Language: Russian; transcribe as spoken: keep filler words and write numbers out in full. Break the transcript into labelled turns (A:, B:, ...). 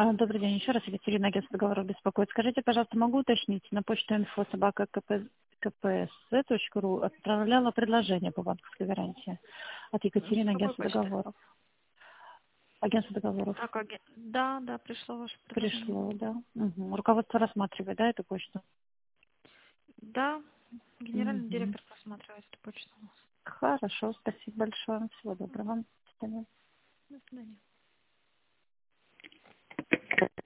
A: А, Добрый день, еще раз Екатерина, агентство договоров беспокоит. Скажите, пожалуйста, могу уточнить, на почту инфо собака кпсц.ру отправляла предложение по банковской гарантии от
B: С
A: Екатерины,
B: какой
A: агентство
B: почты?
A: договоров. Агентство договоров
B: Так, аге- да, да, пришло ваше предложение.
A: пришло, да? Угу. Руководство рассматривает, да, эту почту?
B: Да, генеральный
A: Угу.
B: директор просматривает эту почту у нас.
A: Хорошо, спасибо большое. Всего доброго. До свидания.
B: До свидания.